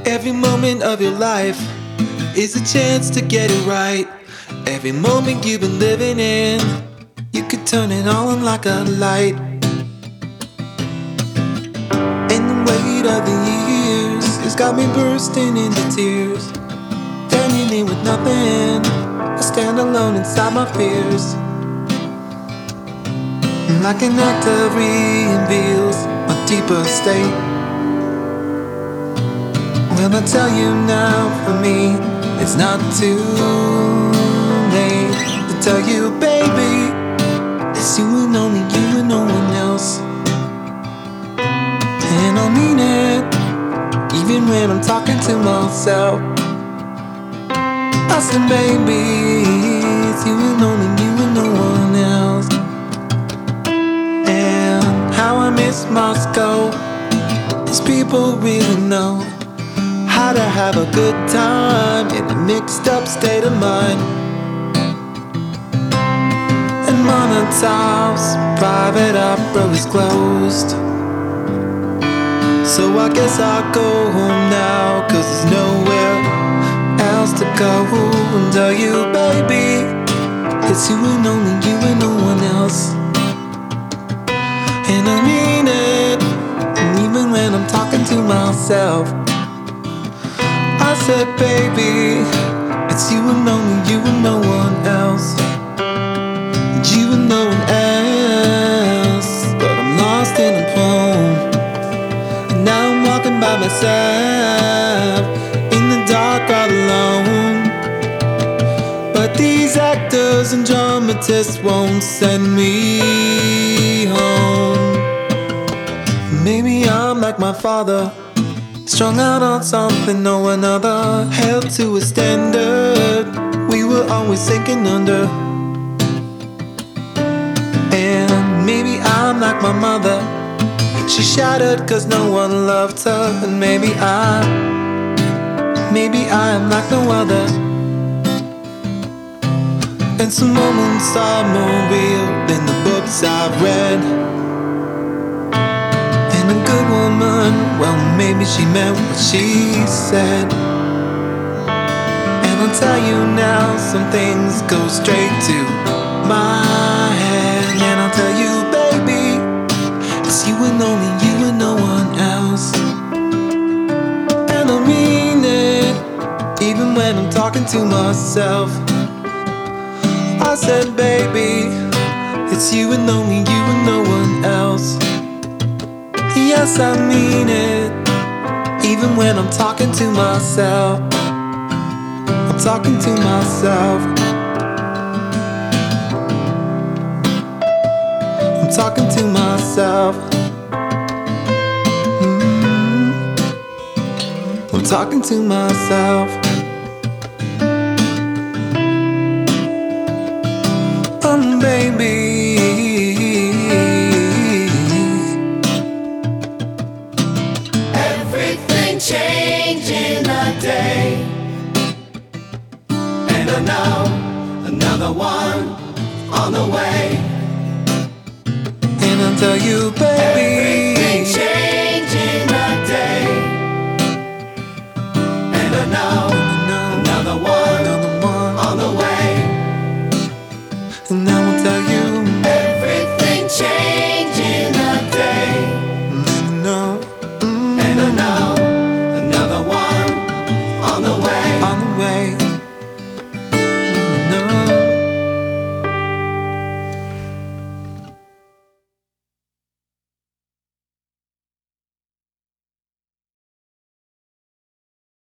Every moment of your life is a chance to get it right. Every moment you've been living in, you could turn it on like a light. And the weight of the years has got me bursting into tears. Standing in with nothing, I stand alone inside my fears. Like an actor reveals my deeper state. Well, I tell you now, for me, it's not too late to tell you, baby, it's you and only you and no one else. And I mean it, even when I'm talking to myself. I said, baby, it's you and only you and no one else. And how I miss Moscow is people really know how to have a good time in a mixed up state of mind. And Molotov's private opera is closed, so I guess I'll go home now, 'cause there's nowhere else to go. And tell you, baby, it's you and only you and no one else. And I mean it, and even when I'm talking to myself, I said, baby, it's you and only you and no one else. You and no one else. But I'm lost in a poem, and now I'm walking by myself in the dark all alone. But these actors and dramatists won't send me home. Maybe I'm like my father, strung out on something no one other held to a standard we were always sinking under. And maybe I'm like my mother, she shattered 'cause no one loved her. And maybe I am like no other. And some moments are more real than the books I've read. And a good woman, well, maybe she meant what she said. And I'll tell you now, some things go straight to my head. And I'll tell you, baby, it's you and only you and no one else. And I mean it, even when I'm talking to myself. I said, baby, it's you and only you and no one else. Yes, I mean it, even when I'm talking to myself. I'm talking to myself. I'm talking to myself. I'm talking to myself. Baby, everything changed in a day, and I know another one on the way. And I'll tell you, baby, everything changed